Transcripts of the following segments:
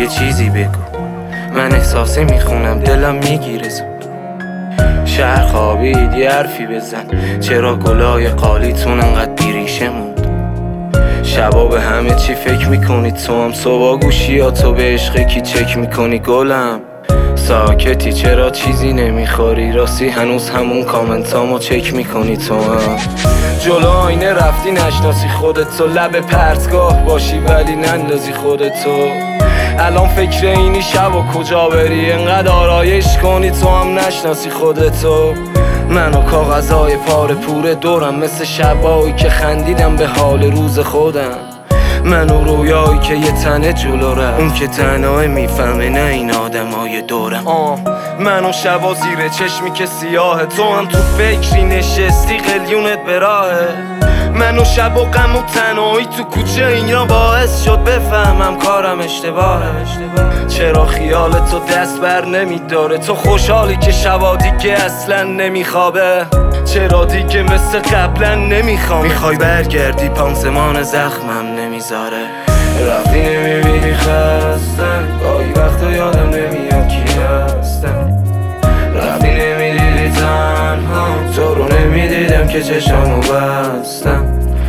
یه چیزی بگو، من احساسی میخونم دلم میگیره زود. شهر خوابید یه حرفی بزن، چرا گلای قالیتون انقدر بیریشه موند؟ شبا به همه چی فکر میکنی، تو هم صبح گوشیاتو به عشق کی چک میکنی؟ گلم ساکتی چرا چیزی نمیخوری؟ راستی هنوز همون کامنتامو چک میکنی؟ تو هم جلو آینه رفتی نشناسی خودتو، لب پرتگاه باشی ولی نندازی خودتو. الان فکر اینی شب و کجا بری، انقدر آرایش کنی تو هم نشناسی خودتو. من و کاغذهای پاره پوره دورم، مثل شبایی که خندیدم به حال روز خودم. من و رویایی که یه تنه جلو رفت، اون که تنها میفهمه نه این آدمای دورم. من و شبا زیر چشمی که سیاهه، تو هم تو فکری نشستی قلیونت به راهه. من و شب و غم و تنهایی تو کوچه، اینا باعث شد بفهمم کارم اشتباهه. چرا خیال تو دست بر نمیداره؟ تو خوشحالی که شبا دیگه اصلا نمیخوابه؟ چرا دیگه مثل قبلا نمیخوام؟ میخوای برگردی پانسمان زخمم نمیذاره. رفتی نمیبینی خستم، گاهی وقتا یادم نمیاد کی هستم. رفتی نمیدیدی تنها، تو رو نمیدیدم که چشامو بستم.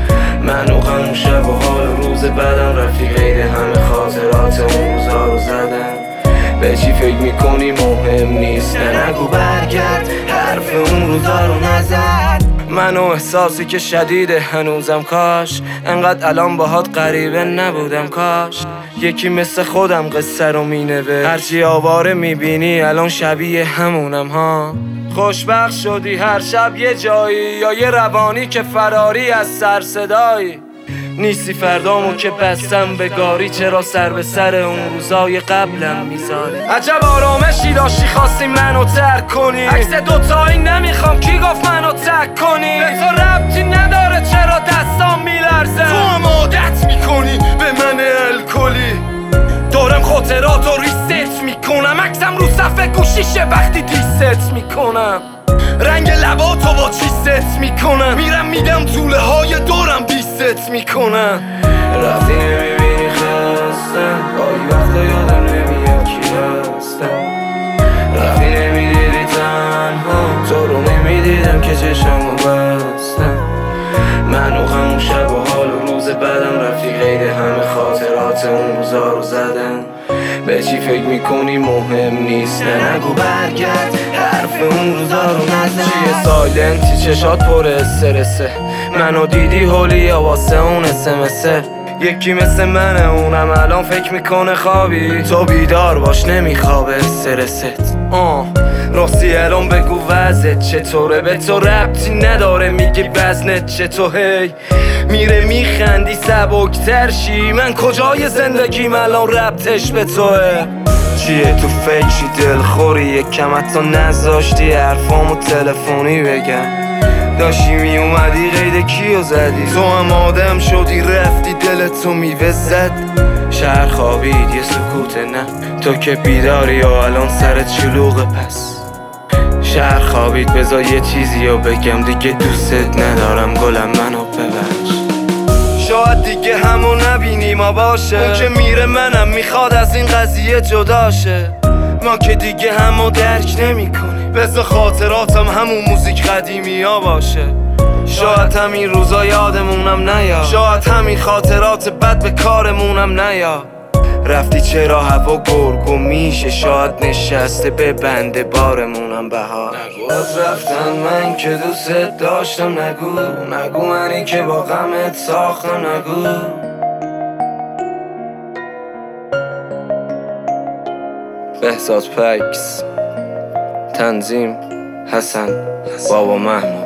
من و غم شب و حال روز بدم، رفتی قید همه خاطرات اون روزا رو زدم. به چی فکر میکنی مهم نیست، نگو برگرد، حرف اون روزا رو نزد. من و احساسی که شدیده هنوزم، کاش انقدر الان باهات غریبه نبودم. کاش یکی مثل خودم قصه رو مینوشت، هرچی آواره میبینی الان شبیه همونم ها. خوشبخت شدی هر شب یه جایی، یا یه روانی که فراری از سر صدایی. نیستی فردامو که بستم به گاری، چرا سر به سر اون روزای قبلم میذاری؟ عجب آرامشی داشتی خواستی منو ترک کنی، عکس دوتایی نمیخوام کی گفت منو تک کنی؟ به تو ربطی نداره چرا دستام میلرزه، تو هم عادت میکنی به من الکلی. دارم خاطراتو ریست میکنم، عکسم رو صفحه گوشیشه وقتی دیست میکنم. رنگ لباتو با چی ست میکنم، میرم میدم طوله های دورم بیست میکنم. رفتی نمیبینی خستم، گاهی وقتا یادم نمیاد کی هستم. رفتی نمیدیدی تنها، تو رو نمیدیدم که چشمو بستم. من و همون شب و حال و روز بدم، رفتی قید همه خاطرات اون روزا رو زدم. به چی فکر میکنی مهم نیست، نگو برگرد، حرف اون روزا رو نزن. چیه سایلنتی چشات پر استرسه، منو دیدی هولی یا واسه اون اسمسه؟ یکی مثل منه اونم الان فکر میکنه خوابی، تو بیدار باش نمیخوابه استرست. راستی الان بگو وضعت چطوره؟ به تو ربطی نداره میگی وزنت چطور؟ هی میره میخندی سبکتر شی، من کجای زندگیم الان ربطش به توه؟ چیه تو فکری دلخوری، یکم حتی نذاشتی حرفامو تلفنی بگم. داشتی میومدی قید کیو زدی، تو هم آدم شدی رفتی دلتو میوه زد. شهر خوابید یه سکوت نه، تو که بیداری و الان سرت شلوغه. پس شهر خوابید بذار یه چیزی رو بگم، دیگه دوستت ندارم گلم منو ببخش. شاید دیگه همو نبینی ما باشه، اون که میره منم میخواد از این قضیه جداشه. ما که دیگه همو درک نمی کنیم، بذار خاطراتم همون موزیک قدیمی ها باشه. شاید همین روزا یادمونم نیا، شاید همین خاطرات بد به کارمونم نیا. رفتی چرا هوا گرگو میشه، شاید نشسته به بنده بارمونم بهار. نگو از رفتن من که دوست داشتم، نگو منی که با غمت ساختم، نگو. بهزاد پکس، تنظیم حسن بابا محمود.